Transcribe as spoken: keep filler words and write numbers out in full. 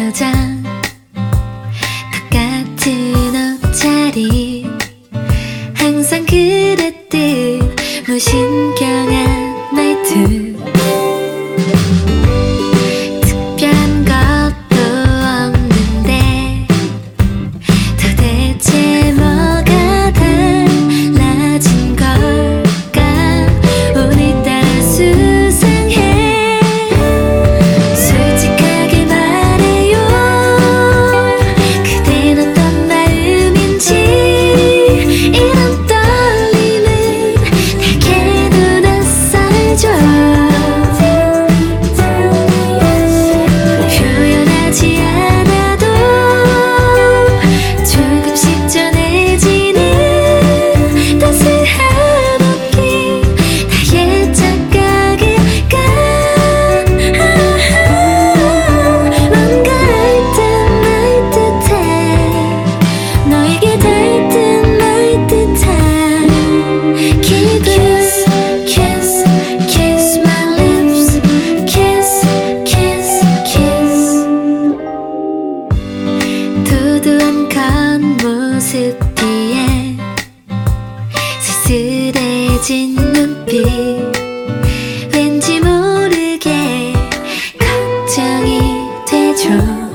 여자 똑같은 옷차림 항상 그랬듯 무신경한 말투 특별한 것도 없는데 도대체 뭐가 달라진 걸까 오늘따라 수상해 솔직하게 말해요 그댄 어떤 마음인지 이런 떨림은 내게도 낯설죠 표현하지 않아도 조금씩 전해지는 따스한 느낌 나의 착각일까 뭔가 알 듯 말 듯해 너에게 닿을 듯 말 듯한 기분 Kiss, kiss my lips Kiss, kiss, kiss 도도한 겉모습 뒤에 쓸쓸해진 눈빛 왠지 모르게 걱정이 되죠